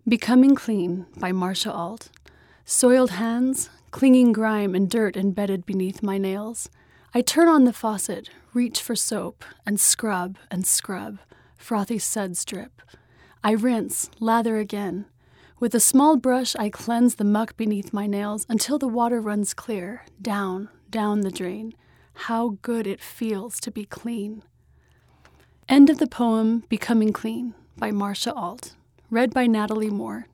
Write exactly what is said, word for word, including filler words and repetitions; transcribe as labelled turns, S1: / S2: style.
S1: Becoming Clean by Marcia Ault. Soiled hands, clinging grime and dirt embedded beneath my nails. I turn on the faucet, reach for soap, and scrub and scrub. Frothy suds drip. I rinse, lather again. With a small brush, I cleanse the muck beneath my nails until the water runs clear, down, down the drain. How good it feels to be clean. End of the poem Becoming Clean by Marcia Ault. Read by Natalie Moore.